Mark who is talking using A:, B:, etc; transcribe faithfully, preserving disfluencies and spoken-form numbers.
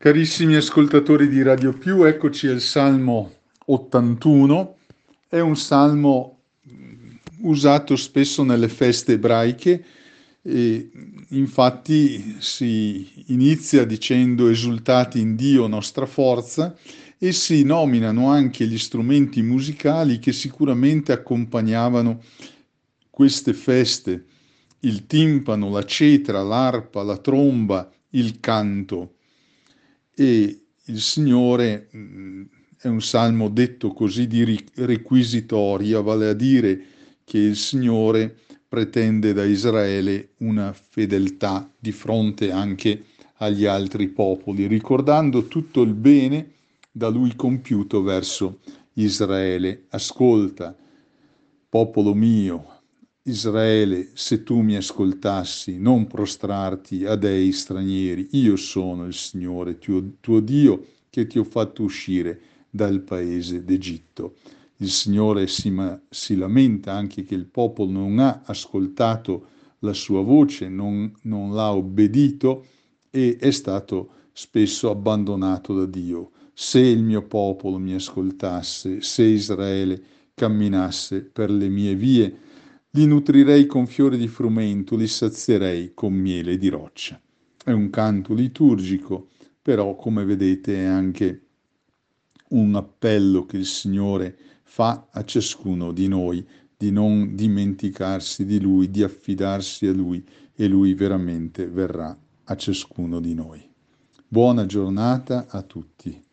A: Carissimi ascoltatori di Radio Più, eccoci al Salmo ottantuno. È un salmo mh, usato spesso nelle feste ebraiche e infatti si inizia dicendo esultati in Dio nostra forza e si nominano anche gli strumenti musicali che sicuramente accompagnavano queste feste: il timpano, la cetra, l'arpa, la tromba, il canto. E il Signore mh, è un salmo detto così di ri- requisitoria, vale a dire che il Signore pretende da Israele una fedeltà di fronte anche agli altri popoli, ricordando tutto il bene da lui compiuto verso Israele. Ascolta, popolo mio, Israele, se tu mi ascoltassi, non prostrarti a dei stranieri. Io sono il Signore, tuo, tuo Dio, che ti ho fatto uscire dal paese d'Egitto. Il Signore si, ma, si lamenta anche che il popolo non ha ascoltato la sua voce, non, non l'ha obbedito e è stato spesso abbandonato da Dio. Se il mio popolo mi ascoltasse, se Israele camminasse per le mie vie, li nutrirei con fiori di frumento, li sazierei con miele di roccia. È un canto liturgico, però come vedete è anche un appello che il Signore fa a ciascuno di noi di non dimenticarsi di Lui, di affidarsi a Lui e Lui veramente verrà a ciascuno di noi. Buona giornata a tutti.